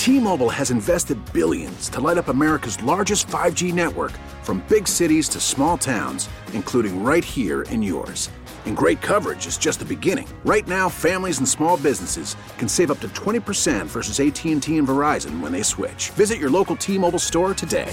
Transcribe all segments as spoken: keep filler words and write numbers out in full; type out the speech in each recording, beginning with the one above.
T-Mobile has invested billions to light up America's largest five G network, from big cities to small towns, including right here in yours. And great coverage is just the beginning. Right now, families and small businesses can save up to twenty percent versus A T and T and Verizon when they switch. Visit your local T-Mobile store today.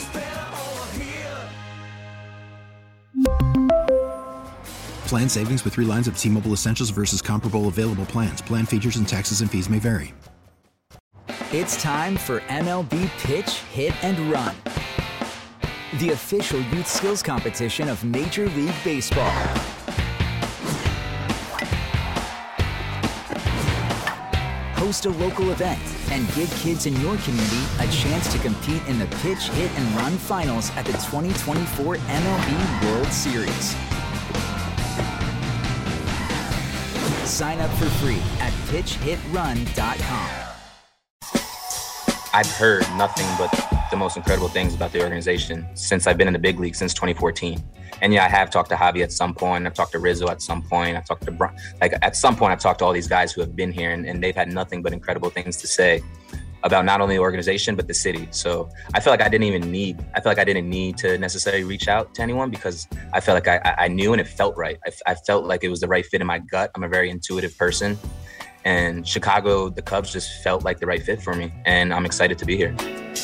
Plan savings with three lines of T-Mobile Essentials versus comparable available plans. Plan features and taxes and fees may vary. It's time for M L B Pitch, Hit, and Run, the official youth skills competition of Major League Baseball. Host a local event and give kids in your community a chance to compete in the Pitch, Hit, and Run finals at the twenty twenty-four M L B World Series. Sign up for free at pitch hit run dot com. I've heard nothing but the most incredible things about the organization since I've been in the big league since twenty fourteen. And yeah, I have talked to Javi at some point. I've talked to Rizzo at some point. I've talked to Bron- like at some point I've talked to all these guys who have been here, and, and they've had nothing but incredible things to say about not only the organization but the city. So I feel like I didn't even need. I feel like I didn't need to necessarily reach out to anyone because I felt like I, I knew and it felt right. I, I felt like it was the right fit in my gut. I'm a very intuitive person. And Chicago, the Cubs just felt like the right fit for me, and I'm excited to be here.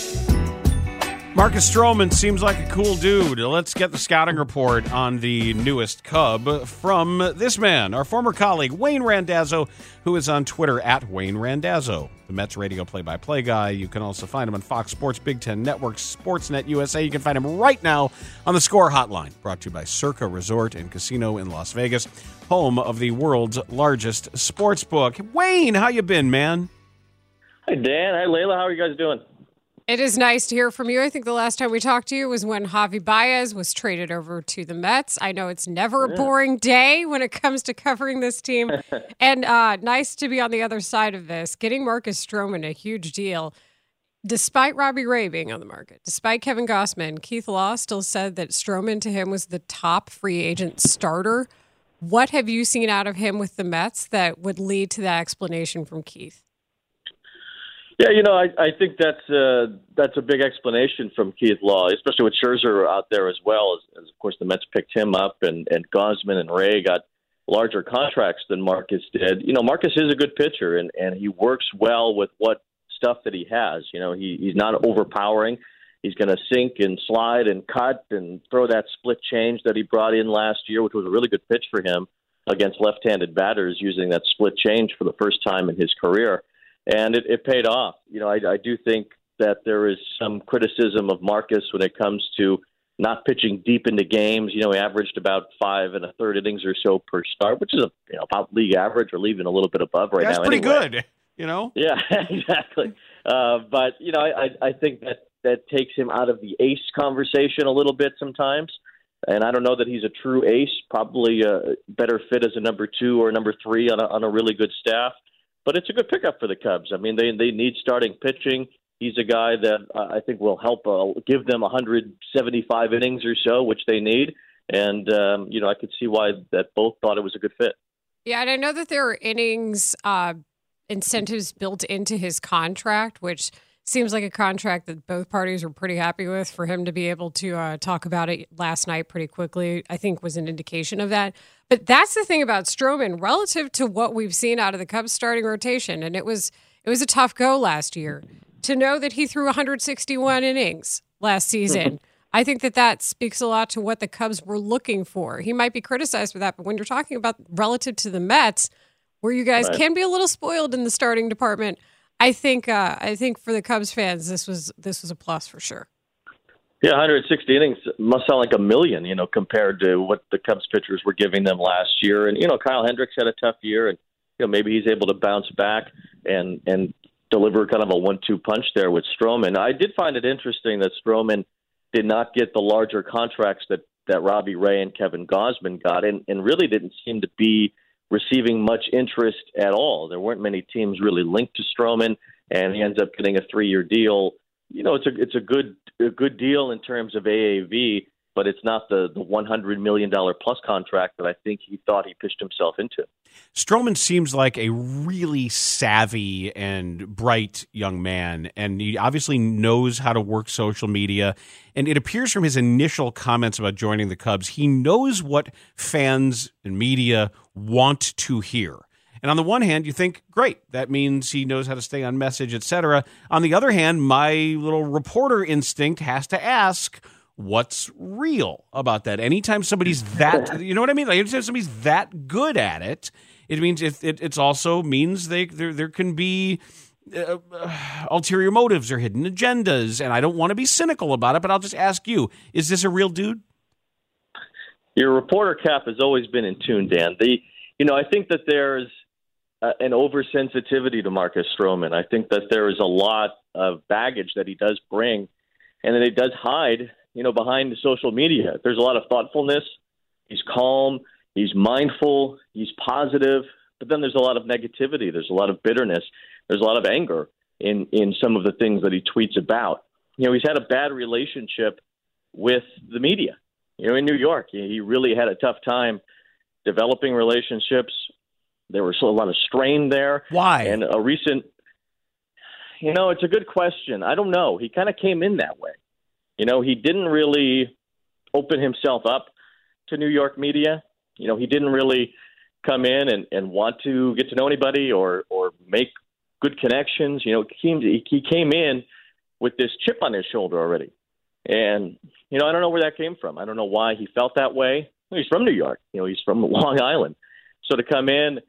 Marcus Stroman seems like a cool dude. Let's get the scouting report on the newest Cub from this man, our former colleague, Wayne Randazzo, who is on Twitter at Wayne Randazzo, the Mets radio play-by-play guy. You can also find him on Fox Sports, Big Ten Network, Sportsnet U S A. You can find him right now on the Score Hotline, brought to you by Circa Resort and Casino in Las Vegas, home of the world's largest sports book. Wayne, how you been, man? Hi, Dan. Hi, Layla. How are you guys doing? It is nice to hear from you. I think the last time we talked to you was when Javi Baez was traded over to the Mets. I know it's never a boring day when it comes to covering this team. And uh, nice to be on the other side of this. Getting Marcus Stroman, a huge deal. Despite Robbie Ray being on the market, despite Kevin Gossman, Keith Law still said that Stroman to him was the top free agent starter. What have you seen out of him with the Mets that would lead to that explanation from Keith? Yeah, you know, I, I think that's uh, that's a big explanation from Keith Law, especially with Scherzer out there as well. As, as of course, the Mets picked him up, and, and Gausman and Ray got larger contracts than Marcus did. You know, Marcus is a good pitcher, and, and he works well with what stuff that he has. You know, he, he's not overpowering. He's going to sink and slide and cut and throw that split change that he brought in last year, which was a really good pitch for him against left-handed batters, using that split change for the first time in his career. And it, it paid off. You know, I, I do think that there is some criticism of Marcus when it comes to not pitching deep into games. You know, he averaged about five and a third innings or so per start, which is a, you know, about league average or even a little bit above right That's now. That's pretty anyway. good, you know? Yeah, exactly. Uh, but, you know, I, I think that, that takes him out of the ace conversation a little bit sometimes. And I don't know that he's a true ace, probably a better fit as a number two or number three on a, on a really good staff. But it's a good pickup for the Cubs. I mean, they they need starting pitching. He's a guy that uh, I think will help uh, give them one hundred seventy-five innings or so, which they need. And, um, you know, I could see why that both thought it was a good fit. Yeah, and I know that there are innings uh, incentives built into his contract, which seems like a contract that both parties were pretty happy with. For him to be able to uh, talk about it last night pretty quickly, I think was an indication of that. But that's the thing about Stroman relative to what we've seen out of the Cubs starting rotation. And it was it was a tough go last year to know that he threw one hundred sixty-one innings last season. I think that that speaks a lot to what the Cubs were looking for. He might be criticized for that, but when you're talking about relative to the Mets, where you guys right. can be a little spoiled in the starting department, I think uh, I think for the Cubs fans, this was this was a plus for sure. Yeah, one hundred sixty innings must sound like a million, you know, compared to what the Cubs pitchers were giving them last year. And, you know, Kyle Hendricks had a tough year, and, you know, maybe he's able to bounce back and, and deliver kind of a one two punch there with Stroman. I did find it interesting that Stroman did not get the larger contracts that, that Robbie Ray and Kevin Gausman got, and, and really didn't seem to be receiving much interest at all. There weren't many teams really linked to Stroman, and he ends up getting a three-year deal. You know, it's a it's a good a good deal in terms of A A V, but it's not the, the one hundred million dollars plus contract that I think he thought he pitched himself into. Stroman seems like a really savvy and bright young man, and he obviously knows how to work social media. And it appears from his initial comments about joining the Cubs, he knows what fans and media want to hear. And on the one hand, you think, great, that means he knows how to stay on message, et cetera. On the other hand, my little reporter instinct has to ask, what's real about that? Anytime somebody's that, you know what I mean? Like anytime somebody's that good at it, it means it, it it's also means they there there can be uh, uh, ulterior motives or hidden agendas. And I don't want to be cynical about it, but I'll just ask you: is this a real dude? Your reporter cap has always been in tune, Dan. The you know I think that there's uh, an oversensitivity to Marcus Stroman. I think that there is a lot of baggage that he does bring, and that he does hide. You know, behind the social media, there's a lot of thoughtfulness. He's calm. He's mindful. He's positive. But then there's a lot of negativity. There's a lot of bitterness. There's a lot of anger in, in some of the things that he tweets about. You know, he's had a bad relationship with the media. You know, in New York, he really had a tough time developing relationships. There was a lot of strain there. Why? And a recent, you know, it's a good question. I don't know. He kind of came in that way. You know, he didn't really open himself up to New York media. You know, he didn't really come in and, and want to get to know anybody or or make good connections. You know, he, he came in with this chip on his shoulder already. And, you know, I don't know where that came from. I don't know why he felt that way. He's from New York. You know, he's from Long Island. So to come in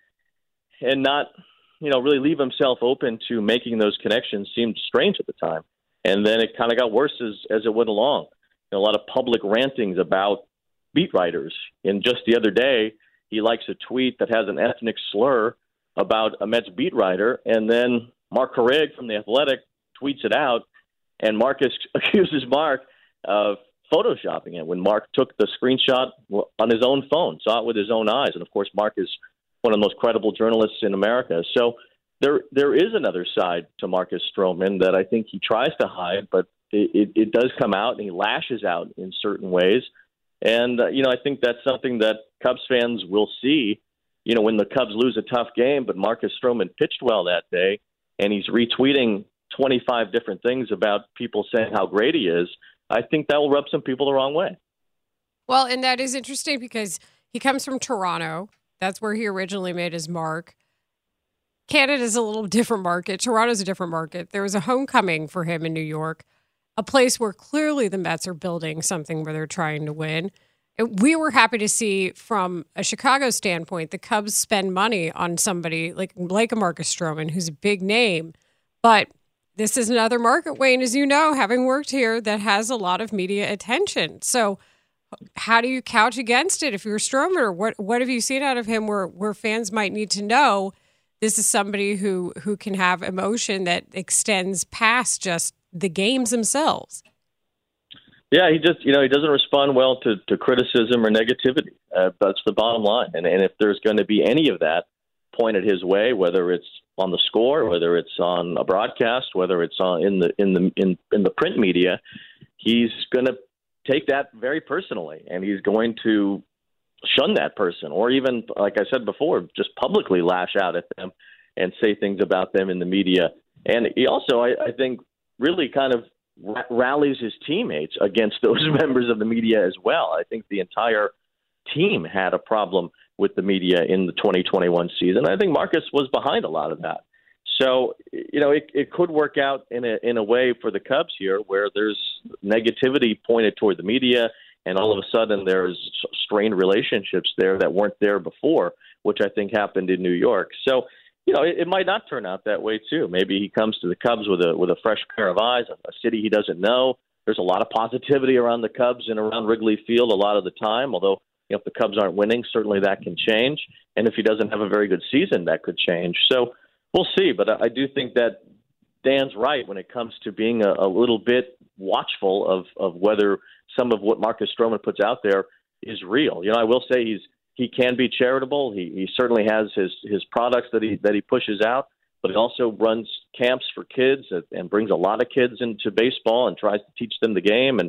and not, you know, really leave himself open to making those connections seemed strange at the time. And then it kind of got worse as, as it went along. You know, a lot of public rantings about beat writers. And just the other day, he likes a tweet that has an ethnic slur about a Mets beat writer. And then Mark Carrig from The Athletic tweets it out. And Marcus accuses Mark of photoshopping it when Mark took the screenshot on his own phone, saw it with his own eyes. And, of course, Mark is one of the most credible journalists in America. So There, there is another side to Marcus Stroman that I think he tries to hide, but it, it, it does come out, and he lashes out in certain ways. And, uh, you know, I think that's something that Cubs fans will see, you know, when the Cubs lose a tough game, but Marcus Stroman pitched well that day, and he's retweeting twenty-five different things about people saying how great he is. I think that will rub some people the wrong way. Well, and that is interesting because he comes from Toronto. That's where he originally made his mark. Canada's a little different market. Toronto's a different market. There was a homecoming for him in New York, a place where clearly the Mets are building something where they're trying to win. And we were happy to see from a Chicago standpoint, the Cubs spend money on somebody like, like a Marcus Stroman, who's a big name. But this is another market, Wayne, as you know, having worked here, that has a lot of media attention. So how do you couch against it if you're Stroman? Or what, what have you seen out of him where, where fans might need to know this is somebody who, who can have emotion that extends past just the games themselves? Yeah, he just, you know, he doesn't respond well to, to criticism or negativity. Uh, that's the bottom line. And, and if there's going to be any of that pointed his way, whether it's on the score, whether it's on a broadcast, whether it's on in the in the in, in the print media, he's going to take that very personally, and he's going to shun that person, or even, like I said before, just publicly lash out at them and say things about them in the media. And he also, I, I think, really kind of ra- rallies his teammates against those members of the media as well. I think the entire team had a problem with the media in the twenty twenty-one season. I think Marcus was behind a lot of that. So, you know, it, it could work out in a in a way for the Cubs here where there's negativity pointed toward the media, and all of a sudden there's strained relationships there that weren't there before, which I think happened in New York. So, you know, it, it might not turn out that way too. Maybe he comes to the Cubs with a with a fresh pair of eyes, a city he doesn't know. There's a lot of positivity around the Cubs and around Wrigley Field a lot of the time, although, you know, if the Cubs aren't winning, certainly that can change. And if he doesn't have a very good season, that could change. So we'll see. But I do think that Dan's right when it comes to being a, a little bit watchful of, of whether some of what Marcus Stroman puts out there is real. You know, I will say he's he can be charitable. He he certainly has his, his products that he that he pushes out, but he also runs camps for kids and brings a lot of kids into baseball and tries to teach them the game. And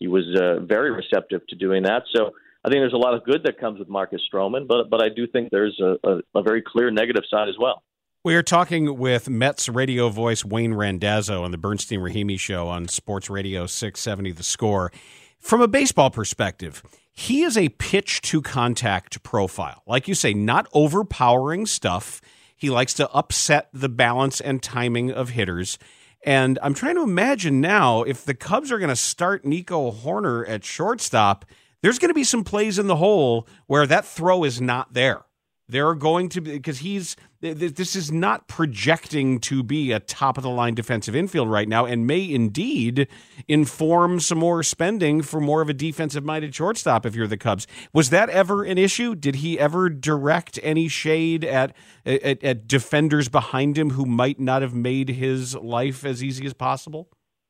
he was uh, very receptive to doing that. So I think there's a lot of good that comes with Marcus Stroman, but but I do think there's a, a, a very clear negative side as well. We are talking with Mets radio voice Wayne Randazzo on the Bernstein-Rahimi Show on Sports Radio six seventy The Score. From a baseball perspective, he is a pitch-to-contact profile. Like you say, not overpowering stuff. He likes to upset the balance and timing of hitters. And I'm trying to imagine now, if the Cubs are going to start Nico Horner at shortstop, there's going to be some plays in the hole where that throw is not there. There are going to be, because he's, this is not projecting to be a top-of-the-line defensive infield right now, and may indeed inform some more spending for more of a defensive-minded shortstop if you're the Cubs. Was that ever an issue? Did he ever direct any shade at, at, at defenders behind him who might not have made his life as easy as possible?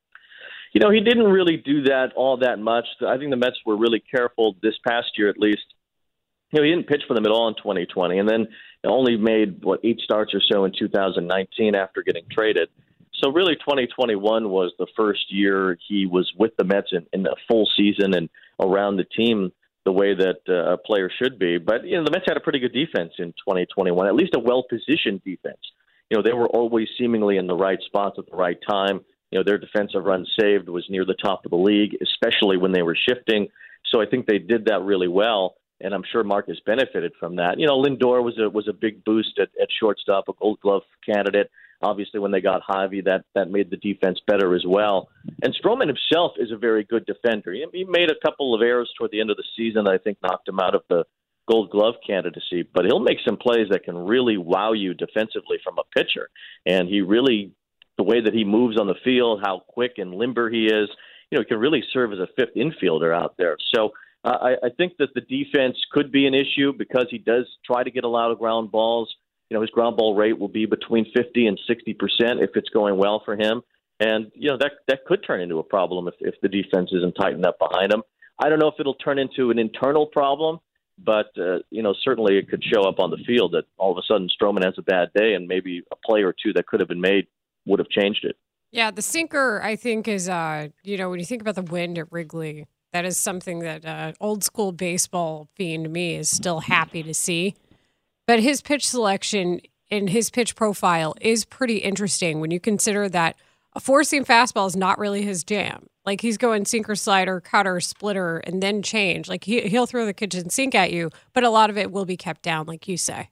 You know, he didn't really do that all that much. I think the Mets were really careful this past year, at least. You know, he didn't pitch for them at all in twenty twenty, and then only made, what, eight starts or so in two thousand nineteen after getting traded. So really twenty twenty-one was the first year he was with the Mets in, in a full season and around the team the way that uh, a player should be. But, you know, the Mets had a pretty good defense in twenty twenty-one, at least a well-positioned defense. You know, they were always seemingly in the right spots at the right time. You know, their defensive run saved was near the top of the league, especially when they were shifting. So I think they did that really well. And I'm sure Marcus benefited from that. You know, Lindor was a was a big boost at, at shortstop, a Gold Glove candidate. Obviously, when they got Javi, that that made the defense better as well. And Stroman himself is a very good defender. He, he made a couple of errors toward the end of the season that I think knocked him out of the Gold Glove candidacy. But he'll make some plays that can really wow you defensively from a pitcher. And he really, the way that he moves on the field, how quick and limber he is, you know, he can really serve as a fifth infielder out there. So Uh, I, I think that the defense could be an issue because he does try to get a lot of ground balls. You know, his ground ball rate will be between fifty and sixty percent if it's going well for him. And, you know, that that could turn into a problem if, if the defense isn't tightened up behind him. I don't know if it'll turn into an internal problem, but, uh, you know, certainly it could show up on the field that all of a sudden Stroman has a bad day and maybe a play or two that could have been made would have changed it. Yeah, the sinker, I think, is, uh, you know, when you think about the wind at Wrigley, that is something that uh, old school baseball fiend me is still happy to see. But his pitch selection and his pitch profile is pretty interesting when you consider that a four-seam fastball is not really his jam. Like, he's going sinker, slider, cutter, splitter, and then change. Like, he, he'll throw the kitchen sink at you, but a lot of it will be kept down, like you say.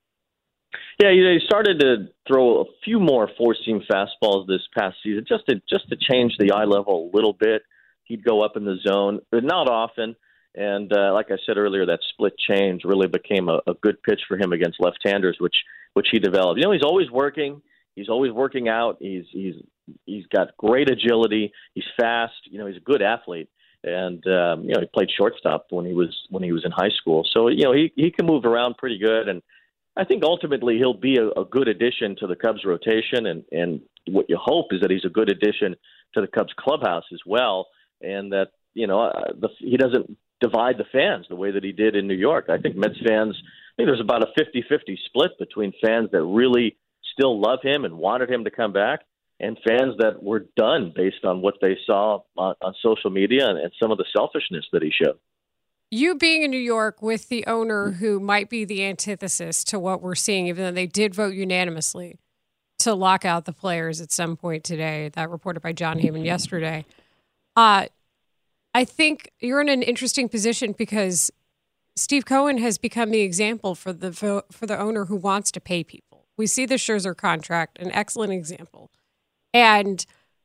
Yeah, you know, he started to throw a few more four-seam fastballs this past season just to just to change the eye level a little bit. He'd go up in the zone, but not often. And uh, like I said earlier, that split change really became a, a good pitch for him against left-handers, which which he developed. You know, he's always working. He's always working out. He's he's he's got great agility. He's fast. You know, he's a good athlete. And um, you know, he played shortstop when he was when he was in high school. So you know, he he can move around pretty good. And I think ultimately he'll be a, a good addition to the Cubs rotation. And and what you hope is that he's a good addition to the Cubs clubhouse as well. And that, you know, uh, the, he doesn't divide the fans the way that he did in New York. I think Mets fans, I think there's about a fifty-fifty split between fans that really still love him and wanted him to come back and fans that were done based on what they saw on, on social media and, and some of the selfishness that he showed. You being in New York with the owner who might be the antithesis to what we're seeing, even though they did vote unanimously to lock out the players at some point today, that reported by John Heyman yesterday. Uh, I think you're in an interesting position because Steve Cohen has become the example for the for the owner who wants to pay people. We see the Scherzer contract, an excellent example. And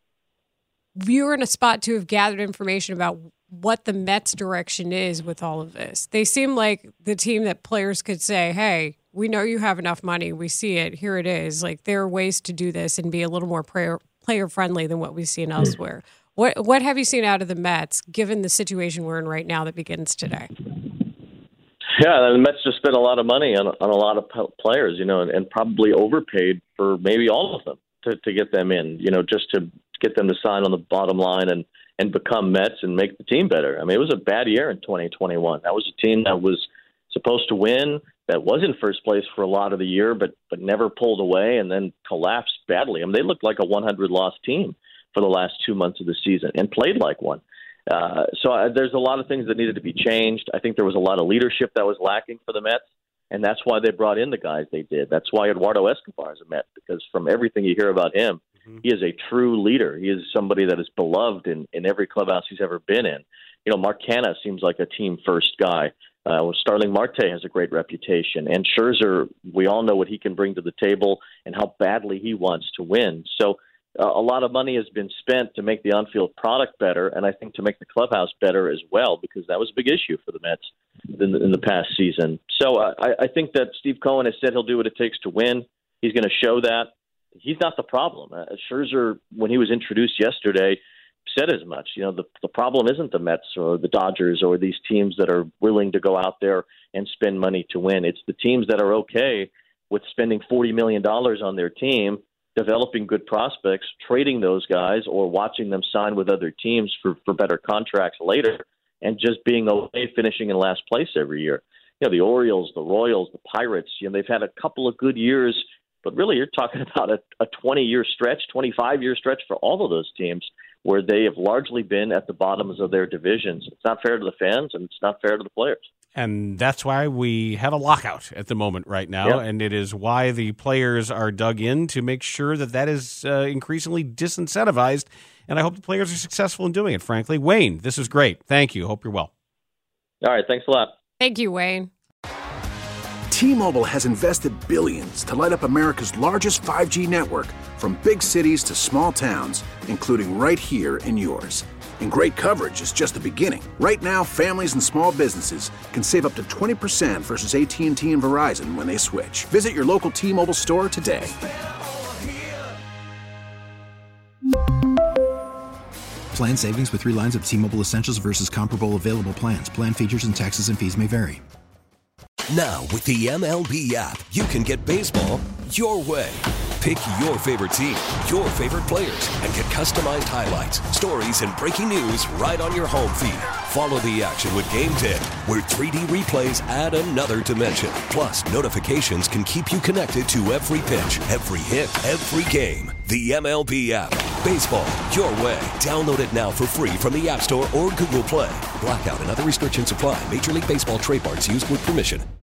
you're in a spot to have gathered information about what the Mets' direction is with all of this. They seem like the team that players could say, hey, we know you have enough money. We see it. Here it is. Like, there are ways to do this and be a little more player, player-friendly than what we've seen elsewhere. What what have you seen out of the Mets, given the situation we're in right now that begins today? Yeah, the Mets just spent a lot of money on on a lot of players, you know, and, and probably overpaid for maybe all of them to, to get them in, you know, just to get them to sign on the bottom line and, and become Mets and make the team better. I mean, it was a bad year in twenty twenty-one. That was a team that was supposed to win, that was in first place for a lot of the year, but but never pulled away and then collapsed badly. I mean, they looked like a one hundred loss team for the last two months of the season and played like one. Uh, so uh, there's a lot of things that needed to be changed. I think there was a lot of leadership that was lacking for the Mets, and that's why they brought in the guys they did. That's why Eduardo Escobar is a Met, because from everything you hear about him, mm-hmm. he is a true leader. He is somebody that is beloved in, in every clubhouse he's ever been in. You know, Mark Canha seems like a team-first guy. Uh, well, Starling Marte has a great reputation. And Scherzer, we all know what he can bring to the table and how badly he wants to win. So uh, a lot of money has been spent to make the on-field product better, and I think to make the clubhouse better as well, because that was a big issue for the Mets in the, in the past season. So uh, I, I think that Steve Cohen has said he'll do what it takes to win. He's going to show that. He's not the problem. Uh, Scherzer, when he was introduced yesterday, said as much. You know, the the problem isn't the Mets or the Dodgers or these teams that are willing to go out there and spend money to win. It's the teams that are okay with spending forty million dollars on their team, developing good prospects, trading those guys, or watching them sign with other teams for, for better contracts later, and just being okay finishing in last place every year. You know, the Orioles, the Royals, the Pirates, you know, they've had a couple of good years, but really you're talking about a, a twenty-year stretch, twenty-five-year stretch for all of those teams where they have largely been at the bottoms of their divisions. It's not fair to the fans, and it's not fair to the players. And that's why we have a lockout at the moment right now, yep. And it is why the players are dug in to make sure that that is uh, increasingly disincentivized, and I hope the players are successful in doing it, frankly. Wayne, this is great. Thank you. Hope you're well. All right, thanks a lot. Thank you, Wayne. T-Mobile has invested billions to light up America's largest five G network, from big cities to small towns, including right here in yours. And great coverage is just the beginning. Right now, families and small businesses can save up to twenty percent versus A T and T and Verizon when they switch. Visit your local T-Mobile store today. Plan savings with three lines of T-Mobile Essentials versus comparable available plans. Plan features and taxes and fees may vary. Now, with the M L B app, you can get baseball your way. Pick your favorite team, your favorite players, and get customized highlights, stories, and breaking news right on your home feed. Follow the action with Game Day, where three D replays add another dimension. Plus, notifications can keep you connected to every pitch, every hit, every game. The M L B app. Baseball your way. Download it now for free from the App Store or Google Play. Blackout and other restrictions apply. Major League Baseball trademarks used with permission.